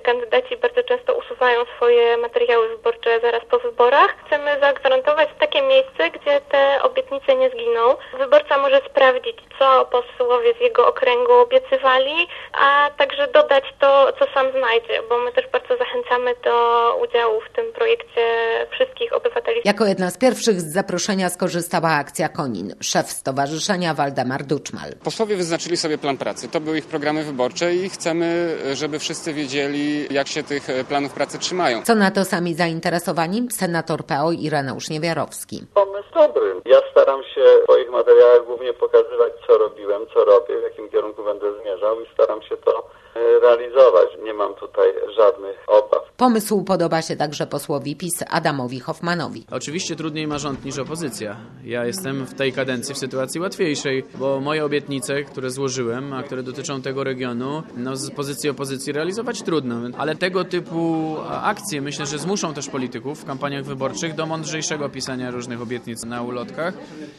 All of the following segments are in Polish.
kandydaci bardzo często usuwają swoje materiały wyborcze zaraz po wyborach. Chcemy zagwarantować takie miejsce, gdzie te obietnice nie zginą. Wyborca może sprawdzić, co posłowie z jego okręgu obiecywali, a także dodać to, co sam znajdzie, bo my też bardzo zachęcamy do udziału w tym projekcie wszystkich obywateli. Jako jedna z pierwszych z zaproszenia skorzystała Akcja Konin. Szef stowarzyszenia Waldemar Duczmal. Posłowie wyznaczyli sobie plan pracy. To były ich programy wyborcze i chcemy, żeby wszyscy wiedzieli, jak się tych planów pracy trzymają. Co na to sami zainteresowani? Senator PO Ireneusz Niewiarowski. Pomysł dobry. Ja staram się w swoich materiałach głównie pokazywać, co robiłem, co robię, w jakim kierunku będę zmierzał i staram się to realizować. Nie mam tutaj żadnych obaw. Pomysł podoba się także posłowi PiS Adamowi Hoffmanowi. Oczywiście trudniej ma rząd niż opozycja. Ja jestem w tej kadencji w sytuacji łatwiejszej, bo moje obietnice, które złożyłem, a które dotyczą tego regionu, z pozycji opozycji realizować trudno. Ale tego typu akcje myślę, że zmuszą też polityków w kampaniach wyborczych do mądrzejszego pisania różnych obietnic na ulotkach.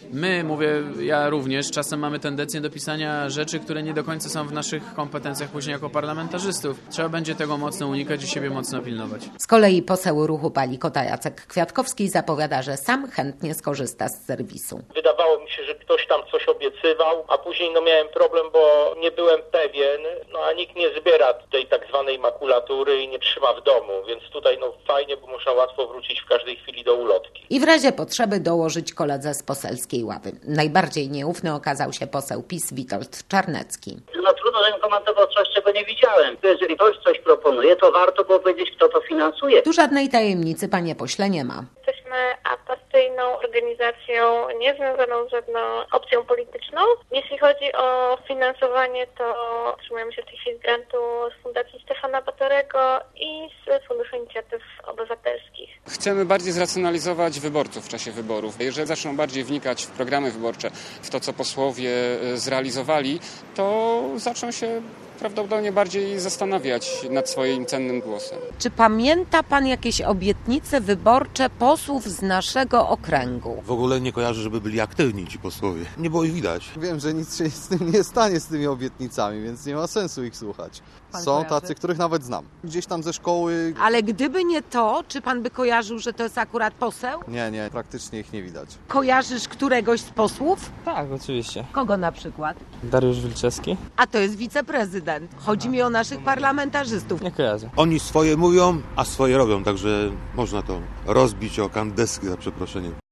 Ja również czasem mamy tendencję do pisania rzeczy, które nie do końca są w naszych kompetencjach później jako parlamentarzystów. Trzeba będzie tego mocno unikać i siebie mocno pilnować. Z kolei poseł Ruchu Palikota Jacek Kwiatkowski zapowiada, że sam chętnie skorzysta z serwisu. Wydawało mi się, że ktoś tam coś obiecywał, a później miałem problem, bo nie byłem pewien, a nikt nie zbiera tej tak zwanej makulatury i nie trzyma w domu, więc tutaj fajnie, bo można łatwo wrócić w każdej chwili do ulotki. I w razie potrzeby dołożyć koledze z poselskiej ławy. Najbardziej nieufny okazał się poseł PiS Witold Czarnecki. Trudno, żebym komentował coś, czego nie widziałem. Jeżeli ktoś coś proponuje, to warto było powiedzieć, kto to finansuje. Tu żadnej tajemnicy, panie pośle, nie ma. Jesteśmy apartyjną organizacją niezwiązaną z żadną opcją polityczną. Jeśli chodzi o finansowanie, to otrzymujemy się w tej chwili z grantu z Fundacji Stefana Batorego i z Funduszu Inicjatyw Obywatelskich. Chcemy bardziej zracjonalizować wyborców w czasie wyborów. Jeżeli zaczną bardziej wnikać w programy wyborcze, w to, co posłowie zrealizowali, to zaczną się prawdopodobnie bardziej zastanawiać nad swoim cennym głosem. Czy pamięta pan jakieś obietnice wyborcze posłów z naszego okręgu? W ogóle nie kojarzę, żeby byli aktywni ci posłowie. Nie było ich widać. Wiem, że nic się z tym nie stanie, z tymi obietnicami, więc nie ma sensu ich słuchać. Są tacy, których nawet znam. Gdzieś tam ze szkoły. Ale gdyby nie to, czy pan by kojarzył, że to jest akurat poseł? Nie, praktycznie ich nie widać. Kojarzysz któregoś z posłów? Tak, oczywiście. Kogo na przykład? Dariusz Wilczewski? A to jest wiceprezydent. Chodzi mi o naszych parlamentarzystów. Nie kojarzę. Oni swoje mówią, a swoje robią, także można to rozbić o kandeskę, za przeproszeniem.